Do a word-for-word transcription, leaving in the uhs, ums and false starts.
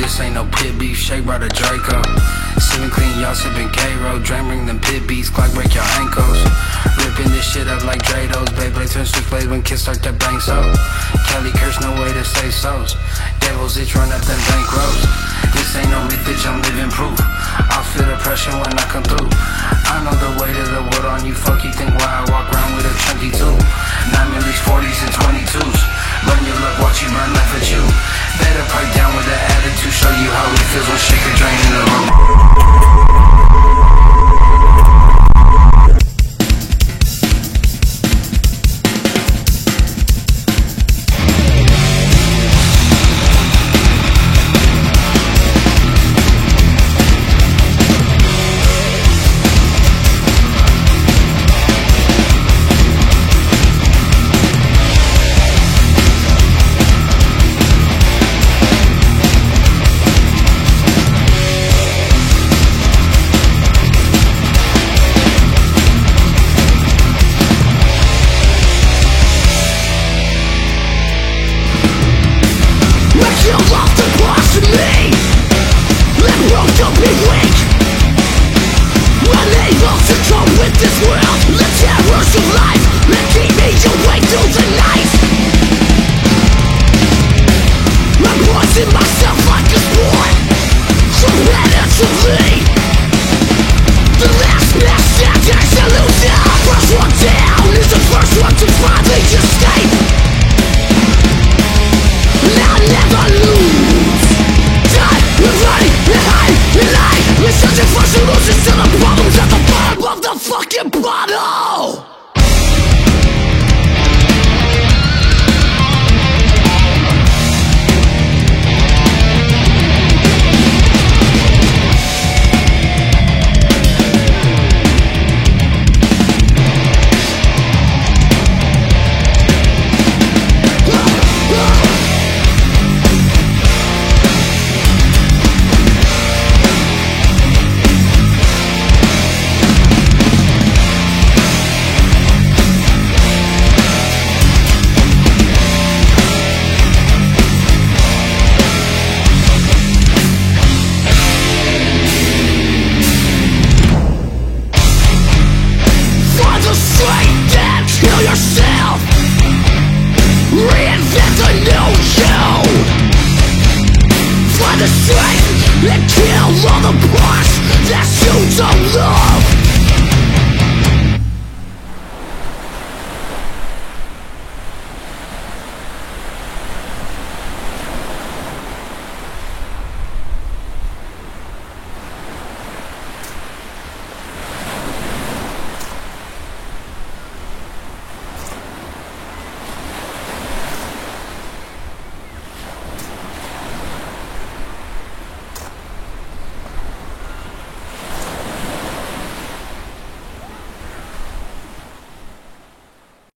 this ain't no pit beef, Shay brought a Draco. Sippin' clean, y'all sippin' K-Roll. Drain bring them pit beats, Glock break your ankles. Rippin' this shit up like Drados. Beyblade turn switchblade when kids start to bang so. Kelly curse, no way to say so's. Devils itch, run up them bank roads. This ain't no myth, bitch, I'm living proof. I'll feel the pressure when I come through. I know the weight of the world on you, fuck you think why I walk around with a chunky too. Nine millies, forties, and twenty-twos. Burn your luck, watch you burn, laugh at you. Better pipe down with the attitude, show you how it feels when shaker drain in the room. And kill all the parts that